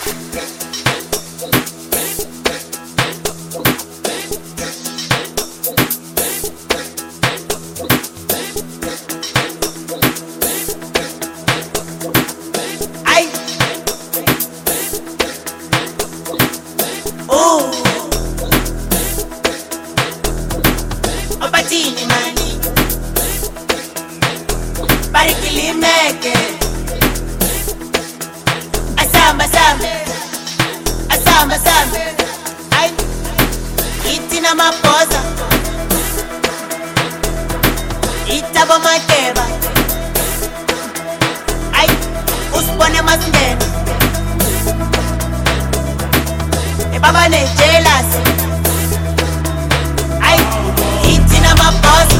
Opatini mani Barikilimeke Asamba sambe Asamba sambe Ay Itina maposa Itabo makeba Ay Usbone masngena Baba ne jealous Ay Itina maposa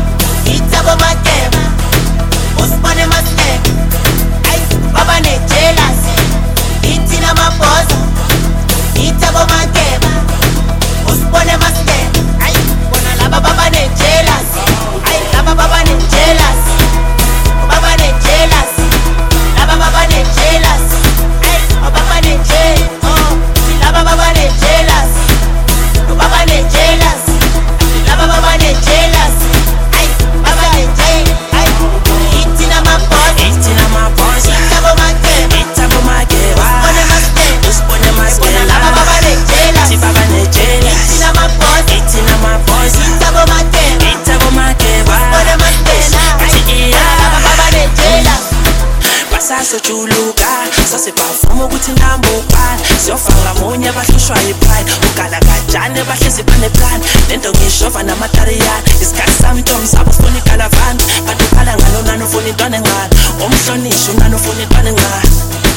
Itabo makeba Usbone masngena Ay Baba ne jealous Itina maposa Itabo makeba Usbone masngena Ay Bona laba baba ne jealous Ay laba baba ne jealous Baba ne jealous Laba baba ne jealous Ay baba ne jealous Laba baba ne jealous Baba ne jealous Laba baba ne jealous Ay baba ne jealous Ay Itina maposa Itabo makeba Itabo makeba Usbone masngena Usbone Laba baba ne jealous Baba ne jealous Itina maposa Itabo makeba Itabo makeba Usbone masngena Ay laba baba ne jealous Basaso chuluka Sase bavuma ukuthi nambukani Siyofanga munye bahlushwa yi-pride Ukala kajane bahlezi baneplan Lento ngishova namatariyani Isikhathi sami ntombi sabo ufuna ikalavani Kanti ukhala ngalo nani ufuna intwana engani Umhlonishwa nani ufuna intwana engani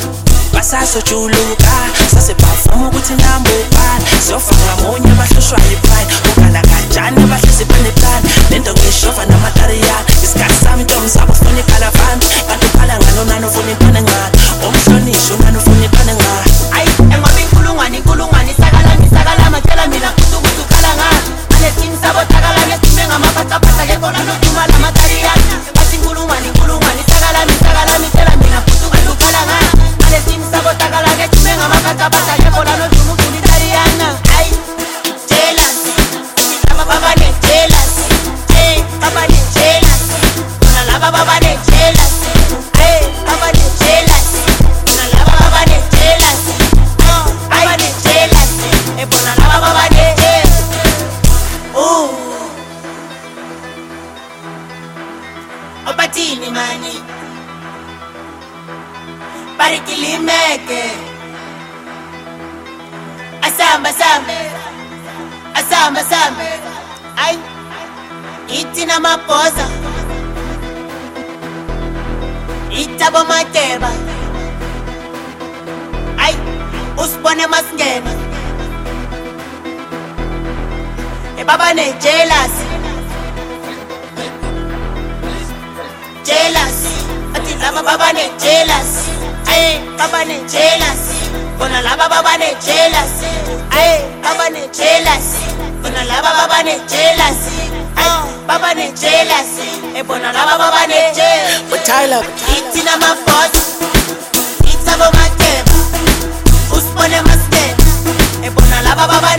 Basaso chuluka Sase bavuma ukuthi nambukani Siyofanga munye bahlushwa yi-pride Ukala kajane bahlezi baneplan Lento ngishova namatariyani Isikhathi sami ntombi sabo ufuna ikalavani Kanti ukhala ngalo nani ufuna intwana engani Umhlonishwa nani ufuna intwana engani Ay, engoba inkulungwane sakala matshela mina futhi ukuthi ukhala ngani Alesini sabo thakala ngesime ngamaphathaphatha kekona noduma lamatariyana Bathi inkulungwane sakala mitshela mina futhi ukuthi ukhala ngani Alesini sabo thakala ngesime ngamaphathaphatha kekona noduma ulitariyana Ay, jealous Laba baba ne jealous Baba ne jealous Bona laba baba ne jealous Baba ne jealous Bona laba baba ne jealous Baba ne jealous Bona laba baba ne jealous Opatini mani Barikilimeke Asamba sambe Ay Itina maposa Itabo makeba Ay Usbone masngena Baba ne jealous Ati laba baba ne jealous Ay baba ne jealous Bona laba baba ne jealous Ay baba ne jealous Bona laba baba ne jealous Ay baba ne jealous Bona laba baba ne jealous But Tyler Itina maposa Itabo makeba Usbone masngena Bona laba baba